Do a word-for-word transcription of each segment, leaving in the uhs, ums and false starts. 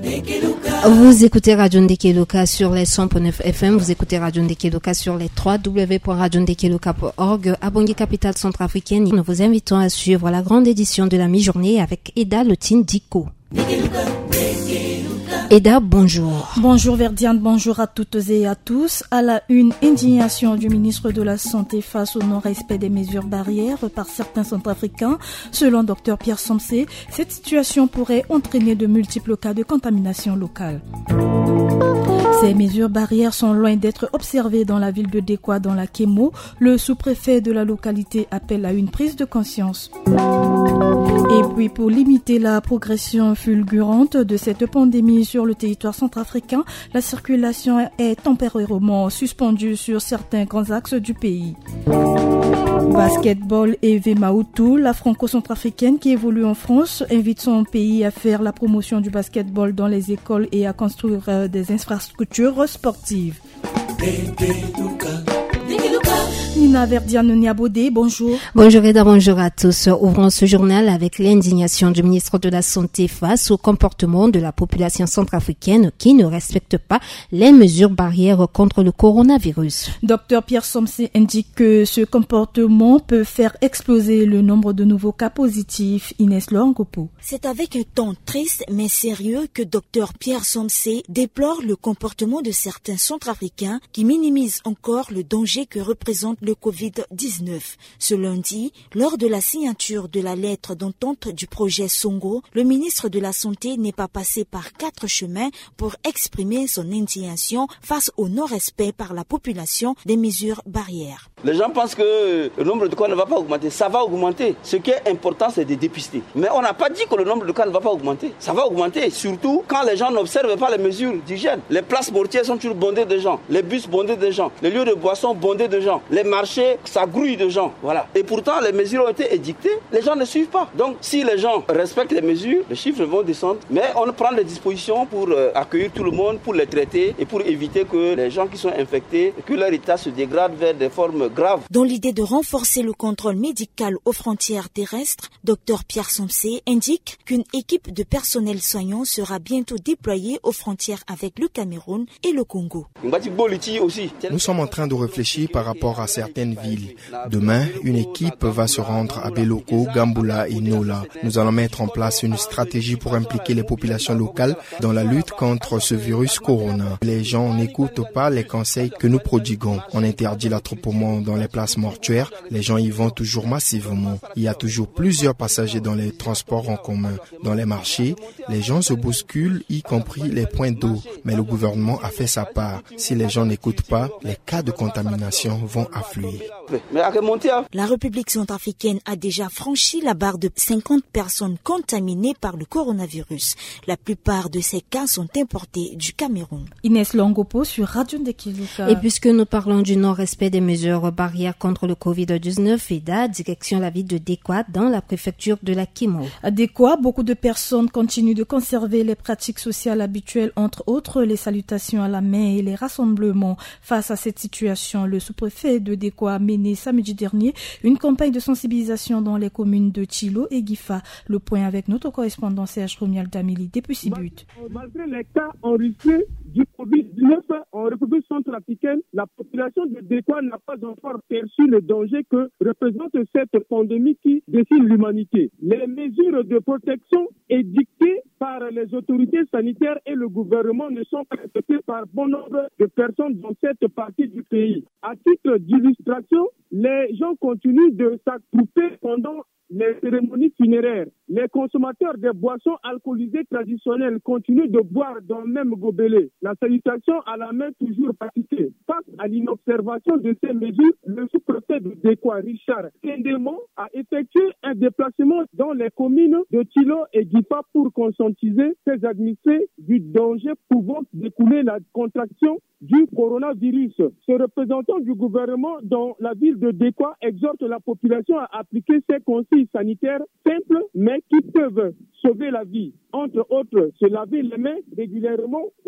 Vous écoutez Radio Ndekeloka sur les cent point neuf F M, vous écoutez Radio Ndekeloka sur les w w w point radio ndekeloka point org. À Bangui, capitale centrafricaine, nous vous invitons à suivre la grande édition de la mi-journée avec Eda Lotine Diko. Eda, bonjour. Bonjour Verdiane, bonjour à toutes et à tous. À la une, indignation du ministre de la Santé face au non-respect des mesures barrières par certains centrafricains. Selon Dr Pierre Somsé, cette situation pourrait entraîner de multiples cas de contamination locale. Ces mesures barrières sont loin d'être observées dans la ville de Dekwa, dans la Kémo. Le sous-préfet de la localité appelle à une prise de conscience. Et puis pour limiter la progression fulgurante de cette pandémie sur le territoire centrafricain, la circulation est temporairement suspendue sur certains grands axes du pays. Basketball et Vemautou, la franco-centrafricaine qui évolue en France, invite son pays à faire la promotion du basketball dans les écoles et à construire des infrastructures sportives. Nina Verdiane Niabodé, bonjour. Bonjour Eda, bonjour à tous. Ouvrons ce journal avec l'indignation du ministre de la Santé face au comportement de la population centrafricaine qui ne respecte pas les mesures barrières contre le coronavirus. Docteur Pierre Somsé indique que ce comportement peut faire exploser le nombre de nouveaux cas positifs. Inès Loangopo. C'est avec un ton triste mais sérieux que Docteur Pierre Somsé déplore le comportement de certains centrafricains qui minimisent encore le danger que représente le covid dix-neuf. Ce lundi, lors de la signature de la lettre d'entente du projet Songo, le ministre de la Santé n'est pas passé par quatre chemins pour exprimer son indignation face au non-respect par la population des mesures barrières. Les gens pensent que le nombre de cas ne va pas augmenter. Ça va augmenter. Ce qui est important, c'est de dépister. Mais on n'a pas dit que le nombre de cas ne va pas augmenter. Ça va augmenter, surtout quand les gens n'observent pas les mesures d'hygiène. Les places mortières sont toujours bondées de gens. Les bus bondés de gens. Les lieux de boissons bondés de gens. Les marchés, ça grouille de gens. Voilà. Et pourtant, les mesures ont été édictées. Les gens ne suivent pas. Donc, si les gens respectent les mesures, les chiffres vont descendre. Mais on prend des dispositions pour euh, accueillir tout le monde, pour les traiter et pour éviter que les gens qui sont infectés, que leur état se dégrade vers des formes graves. Dans l'idée de renforcer le contrôle médical aux frontières terrestres, Dr Pierre Somsé indique qu'une équipe de personnel soignant sera bientôt déployée aux frontières avec le Cameroun et le Congo. Nous sommes en train de réfléchir par rapport à certaines villes. Demain, une équipe va se rendre à Beloko, Gamboula et Nola. Nous allons mettre en place une stratégie pour impliquer les populations locales dans la lutte contre ce virus corona. Les gens n'écoutent pas les conseils que nous prodiguons. On interdit l'attroupement dans les places mortuaires. Les gens y vont toujours massivement. Il y a toujours plusieurs passagers dans les transports en commun. Dans les marchés, les gens se bousculent, y compris les points d'eau. Mais le gouvernement a fait sa part. Si les gens n'écoutent pas, les cas de contamination vont affluer. La République centrafricaine a déjà franchi la barre de cinquante personnes contaminées par le coronavirus. La plupart de ces cas sont importés du Cameroun. Inès Longopo sur Radio Ndekeloka. Et puisque nous parlons du non-respect des mesures barrières contre le covid dix-neuf, Eda, direction la ville de Dekwa dans la préfecture de la Kémo. À Dekwa, beaucoup de personnes continuent de conserver les pratiques sociales habituelles, entre autres les salutations à la main et les rassemblements. Face à cette situation, le sous-préfet de Dekwa a mené samedi dernier une campagne de sensibilisation dans les communes de Tchilo et Gifa. Le point avec notre correspondant Serge Romial Damili depuis Sibut. Malgré les cas enregistrés du covid dix-neuf en République centrafricaine, la population de Dekwa n'a pas encore perçu le danger que représente cette pandémie qui décime l'humanité. Les mesures de protection édictées par les autorités sanitaires et le gouvernement ne sont pas respectées par bon nombre de personnes dans cette partie du pays. À titre d'illustration, les gens continuent de s'attrouper pendant les cérémonies funéraires. Les consommateurs des boissons alcoolisées traditionnelles continuent de boire dans le même gobelet. La salutation à la main toujours pratiquée. Face à l'inobservation de ces mesures, le sous-préfet de Dekwa, Richard Kendemon, a effectué un déplacement dans les communes de Tchilo et Gifa pour conscientiser ses administrés du danger pouvant découler la contraction du coronavirus. Ce représentant du gouvernement dans la ville de Dekwa exhorte la population à appliquer ces consignes sanitaires simples mais qui peuvent sauver la vie. Entre autres, se laver les mains régulièrement au savon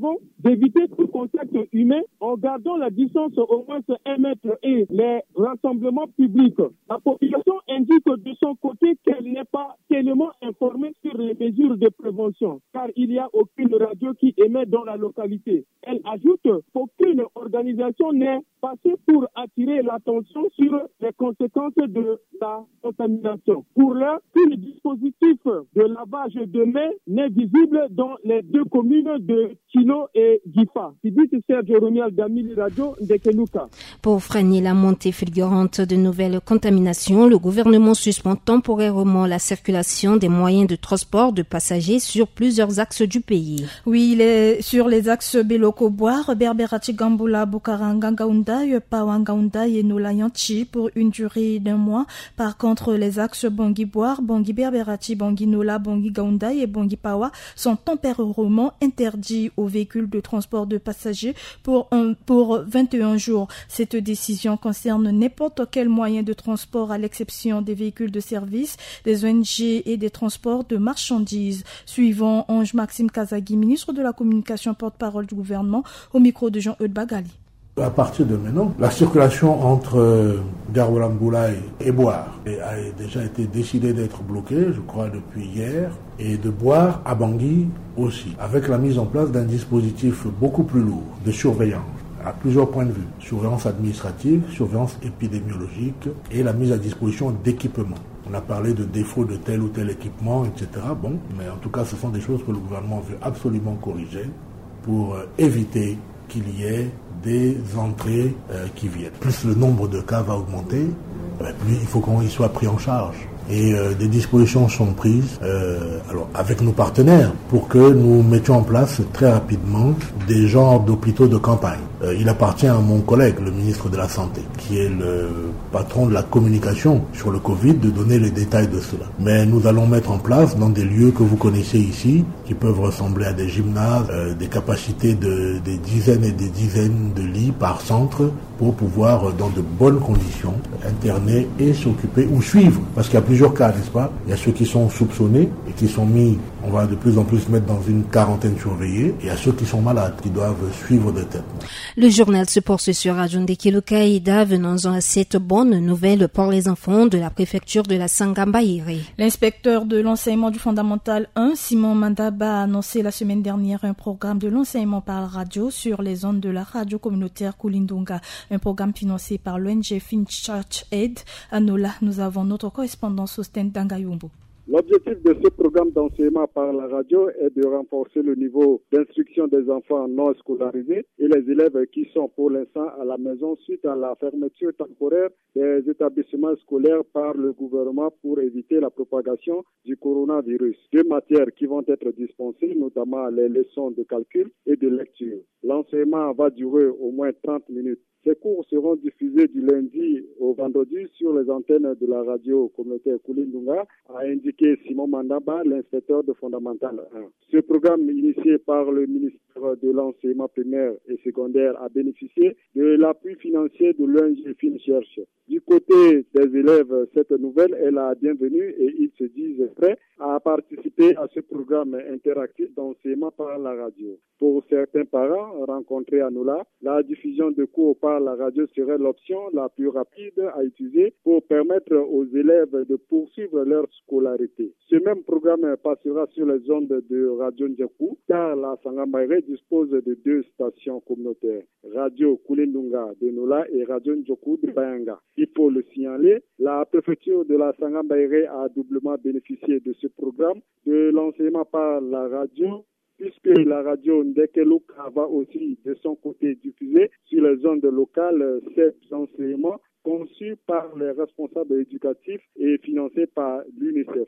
devront d'éviter tout contact humain en gardant la distance au moins un mètre et les rassemblements publics. La population indique de son côté qu'elle n'est pas tellement informée sur les mesures de prévention, car il n'y a aucune radio qui émet dans la localité. Elle ajoute qu'aucune organisation n'est passée pour attirer l'attention sur les conséquences de la contamination. Pour l'heure, tout le dispositif de lavage de mains n'est visible dans les deux communes de Kilo et Gifa. Serge Romial d'Amili Radio de Keluka. Pour freiner la montée fulgurante de nouvelles contaminations, le gouvernement suspend temporairement la circulation des moyens de transport de passagers sur plusieurs axes du pays. Oui, les, sur les axes Beloko-Boire, Berberati Gambula, Bukaranga Gaoundaï, Pawangaoundaï et Nolayanchi pour une durée d'un mois. Par contre, les axes Bangui-Boire, Bangui-Berberati, Bangui-Nola, Bangui-Gaoundaï et Bangui-Pawa sont temporairement interdits aux véhicules de transport de passagers pour, un, pour vingt et un jours. Cette décision concerne n'importe quel moyen de transport à l'exception des véhicules de service, des O N G et des transports de marchandises. Suivant Ange Maxime Kazagui, ministre de la Communication, porte-parole du gouvernement, au micro de Jean-Eudes Bagali. À partir de maintenant, la circulation entre Garoulamboulaye et Boire a déjà été décidée d'être bloquée, je crois, depuis hier, et de Boire à Bangui aussi, avec la mise en place d'un dispositif beaucoup plus lourd de surveillance à plusieurs points de vue. Surveillance administrative, surveillance épidémiologique et la mise à disposition d'équipements. On a parlé de défauts de tel ou tel équipement, et cetera. Bon, mais en tout cas, ce sont des choses que le gouvernement veut absolument corriger pour éviter qu'il y ait des entrées euh, qui viennent. Plus le nombre de cas va augmenter, euh, plus il faut qu'on y soit pris en charge. Et euh, des dispositions sont prises euh, alors avec nos partenaires pour que nous mettions en place très rapidement des genres d'hôpitaux de campagne. Euh, il appartient à mon collègue, le ministre de la Santé, qui est le patron de la communication sur le Covid, de donner les détails de cela. Mais nous allons mettre en place dans des lieux que vous connaissez ici, qui peuvent ressembler à des gymnases, euh, des capacités de des dizaines et des dizaines de lits par centre pour pouvoir, dans de bonnes conditions, interner et s'occuper ou suivre. Parce qu'il y a plusieurs cas, n'est-ce pas? Il y a ceux qui sont soupçonnés et qui sont mis, on va de plus en plus mettre dans une quarantaine surveillée, et il y a ceux qui sont malades, qui doivent suivre de tête. Le journal se poursuit sur Radio Ndekeluka. Ida, venons-en à cette bonne nouvelle pour les enfants de la préfecture de la Sangambaïré. L'inspecteur de l'enseignement du fondamental un, Simon Mandaba, a annoncé la semaine dernière un programme de l'enseignement par la radio sur les ondes de la radio communautaire Kulindunga, un programme financé par l'O N G Finchurch Aid. À Nola, nous avons notre correspondant Sosten Dangayumbo. L'objectif de ce programme d'enseignement par la radio est de renforcer le niveau d'instruction des enfants non scolarisés et les élèves qui sont pour l'instant à la maison suite à la fermeture temporaire des établissements scolaires par le gouvernement pour éviter la propagation du coronavirus. Deux matières qui vont être dispensées, notamment les leçons de calcul et de lecture. L'enseignement va durer au moins trente minutes. Ces cours seront diffusés du lundi au vendredi sur les antennes de la radio communautaire Kulindunga, a indiqué Simon Mandaba, l'inspecteur de Fondamental un. Ce programme initié par le ministère de l'enseignement primaire et secondaire a bénéficié de l'appui financier de l'O N G Finchurch. Du côté des élèves, cette nouvelle est la bienvenue et ils se disent prêts à participer à ce programme interactif d'enseignement par la radio. Pour certains parents rencontrés à Nola, la diffusion de cours par la radio serait l'option la plus rapide à utiliser pour permettre aux élèves de poursuivre leur scolarité. Ce même programme passera sur les ondes de Radio Ndjekou, car la Sangambaïré dispose de deux stations communautaires, Radio Kulindunga de Nola et Radio Ndjekou de Bayanga. Il faut le signaler, la préfecture de la Sangambaïré a doublement bénéficié de ce programme de l'enseignement par la radio, puisque la radio Ndekeluka va aussi de son côté diffuser sur les zones locales cet enseignement conçu par les responsables éducatifs et financé par l'UNICEF.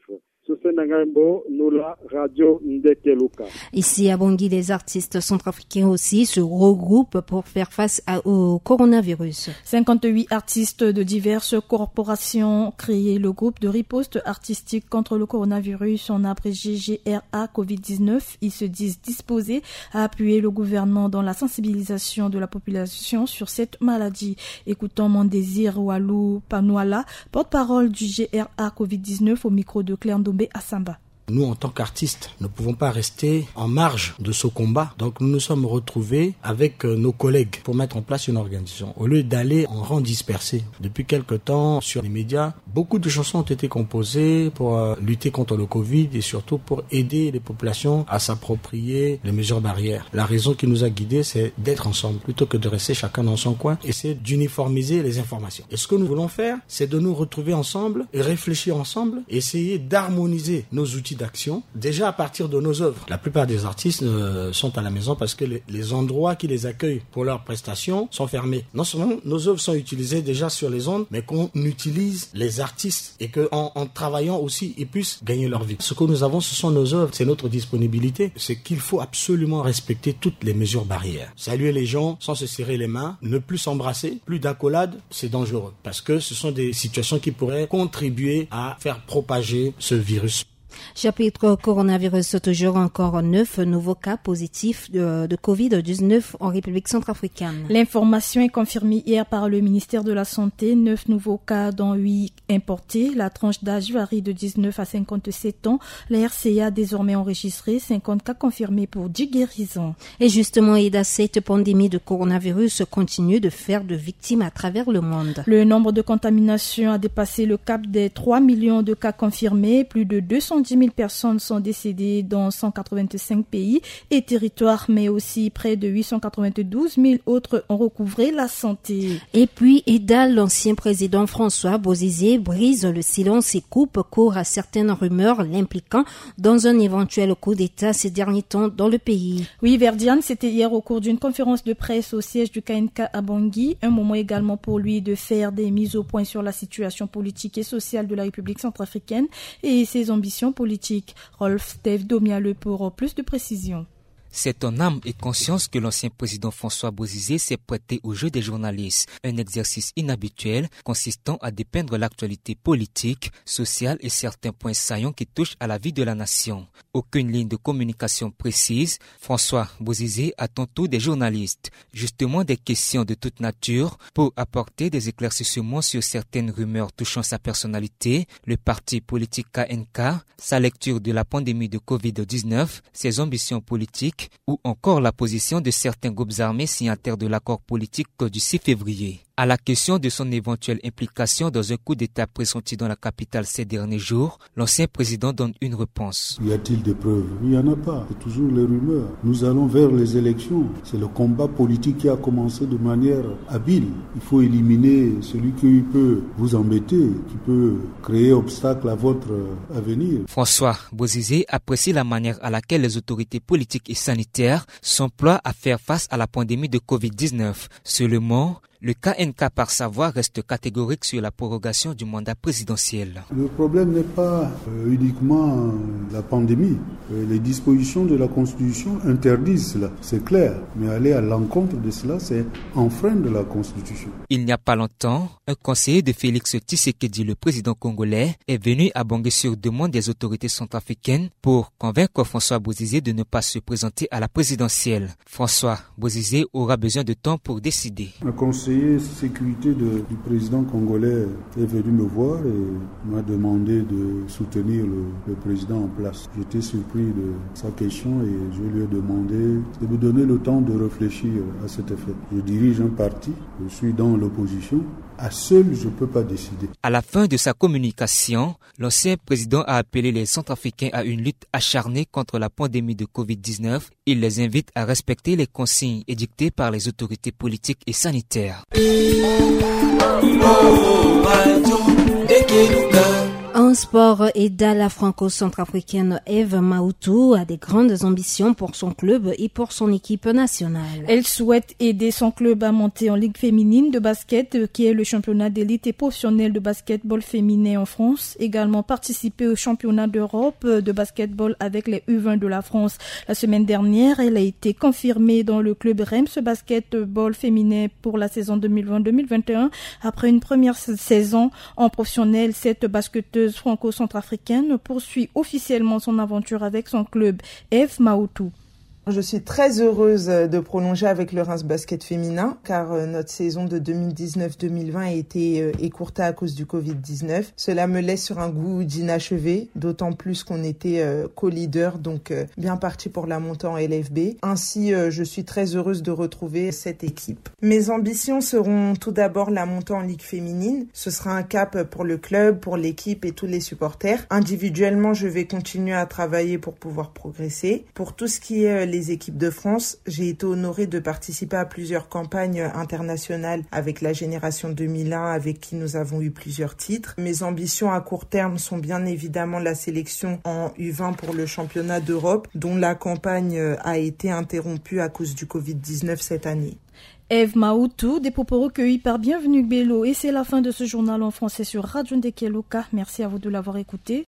Nola, Radio Ndekeluka. Ici à Bangui, les artistes centrafricains aussi se regroupent pour faire face à, au coronavirus. cinquante-huit artistes de diverses corporations créent le groupe de riposte artistique contre le coronavirus, en abrégé G R A covid dix-neuf. Ils se disent disposés à appuyer le gouvernement dans la sensibilisation de la population sur cette maladie. Écoutons Mondésir Walou Panouala, porte-parole du G R A covid dix-neuf au micro de Claire Ndombe à Samba. Nous, en tant qu'artistes, ne pouvons pas rester en marge de ce combat. Donc, nous nous sommes retrouvés avec nos collègues pour mettre en place une organisation. Au lieu d'aller en rang dispersé, depuis quelque temps, sur les médias, beaucoup de chansons ont été composées pour euh, lutter contre le Covid et surtout pour aider les populations à s'approprier les mesures barrières. La raison qui nous a guidés, c'est d'être ensemble, plutôt que de rester chacun dans son coin, essayer d'uniformiser les informations. Et ce que nous voulons faire, c'est de nous retrouver ensemble et réfléchir ensemble, essayer d'harmoniser nos outils d'action, déjà à partir de nos œuvres. La plupart des artistes euh, sont à la maison parce que les, les endroits qui les accueillent pour leurs prestations sont fermés. Non seulement nos œuvres sont utilisées déjà sur les ondes, mais qu'on utilise les artistes et qu'en en travaillant aussi, ils puissent gagner leur vie. Ce que nous avons, ce sont nos œuvres, c'est notre disponibilité. C'est qu'il faut absolument respecter toutes les mesures barrières. Saluer les gens sans se serrer les mains, ne plus s'embrasser, plus d'accolade, c'est dangereux. Parce que ce sont des situations qui pourraient contribuer à faire propager ce virus. Chapitre coronavirus, toujours encore neuf nouveaux cas positifs de, de covid dix-neuf en République centrafricaine. L'information est confirmée hier par le ministère de la Santé. neuf nouveaux cas, dont huit importés. La tranche d'âge varie de dix-neuf à cinquante-sept ans. La R C A a désormais enregistré cinquante cas confirmés pour dix guérisons. Et justement, Ida, cette pandémie de coronavirus continue de faire de victimes à travers le monde. Le nombre de contaminations a dépassé le cap des trois millions de cas confirmés. Plus de deux cent dix mille personnes sont décédées dans cent quatre-vingt-cinq pays et territoires, mais aussi près de huit cent quatre-vingt-douze mille autres ont recouvré la santé. Et puis, Ida, l'ancien président François Bozizé brise le silence et coupe court à certaines rumeurs l'impliquant dans un éventuel coup d'État ces derniers temps dans le pays. Oui, Verdiane, c'était hier au cours d'une conférence de presse au siège du K N K à Bangui, un moment également pour lui de faire des mises au point sur la situation politique et sociale de la République centrafricaine et ses ambitions politiques. Rolf Steve Domiale pour plus de précision. C'est en âme et conscience que l'ancien président François Bozizé s'est prêté au jeu des journalistes, un exercice inhabituel consistant à dépeindre l'actualité politique, sociale et certains points saillants qui touchent à la vie de la nation. Aucune ligne de communication précise, François Bozizé attend tout des journalistes, justement des questions de toute nature pour apporter des éclaircissements sur certaines rumeurs touchant sa personnalité, le parti politique K N K, sa lecture de la pandémie de covid dix-neuf, ses ambitions politiques, ou encore la position de certains groupes armés signataires de l'accord politique du six février. À la question de son éventuelle implication dans un coup d'État pressenti dans la capitale ces derniers jours, l'ancien président donne une réponse. Y a-t-il des preuves? Il n'y en a pas. C'est toujours les rumeurs. Nous allons vers les élections. C'est le combat politique qui a commencé de manière habile. Il faut éliminer celui qui peut vous embêter, qui peut créer obstacle à votre avenir. François Bozizé apprécie la manière à laquelle les autorités politiques et sanitaires s'emploient à faire face à la pandémie de covid dix-neuf. Seulement, le K N K par sa voix reste catégorique sur la prorogation du mandat présidentiel. Le problème n'est pas euh, uniquement la pandémie. Euh, les dispositions de la Constitution interdisent cela, c'est clair. Mais aller à l'encontre de cela, c'est enfreindre la Constitution. Il n'y a pas longtemps, un conseiller de Félix Tshisekedi, le président congolais, est venu à Bangui sur demande des autorités centrafricaines pour convaincre François Bozizé de ne pas se présenter à la présidentielle. François Bozizé aura besoin de temps pour décider. Le conseiller sécurité de, du président congolais est venu me voir et m'a demandé de soutenir le, le président en place. J'étais surpris de sa question et je lui ai demandé de me donner le temps de réfléchir à cet effet. Je dirige un parti, je suis dans l'opposition. À seul, je ne peux pas décider. À la fin de sa communication, l'ancien président a appelé les Centrafricains à une lutte acharnée contre la pandémie de covid dix-neuf. Il les invite à respecter les consignes édictées par les autorités politiques et sanitaires. En sport, Eda, la franco-centrafricaine Eve Maoutou a des grandes ambitions pour son club et pour son équipe nationale. Elle souhaite aider son club à monter en Ligue féminine de basket, qui est le championnat d'élite et professionnel de basketball féminin en France. Également participer au championnat d'Europe de basketball avec les U vingt de la France. La semaine dernière, elle a été confirmée dans le club Reims basketball féminin pour la saison deux mille vingt deux mille vingt et un. Après une première saison en professionnel, cette basketteuse franco-centrafricaine poursuit officiellement son aventure avec son club Eve Maoutou. Je suis très heureuse de prolonger avec le Reims Basket féminin car notre saison de deux mille dix-neuf deux mille vingt a été écourtée à cause du covid dix-neuf. Cela me laisse sur un goût d'inachevé, d'autant plus qu'on était co-leader, donc bien parti pour la montée en L F B. Ainsi, je suis très heureuse de retrouver cette équipe. Mes ambitions seront tout d'abord la montée en Ligue féminine. Ce sera un cap pour le club, pour l'équipe et tous les supporters. Individuellement, je vais continuer à travailler pour pouvoir progresser. Pour tout ce qui est les équipes de France, j'ai été honorée de participer à plusieurs campagnes internationales avec la génération deux mille un avec qui nous avons eu plusieurs titres. Mes ambitions à court terme sont bien évidemment la sélection en U vingt pour le championnat d'Europe dont la campagne a été interrompue à cause du covid dix-neuf cette année. Eve Maoutou, des propos recueillis par Bienvenue Bello. Et c'est la fin de ce journal en français sur Radio Ndeke Luka. Merci à vous de l'avoir écouté.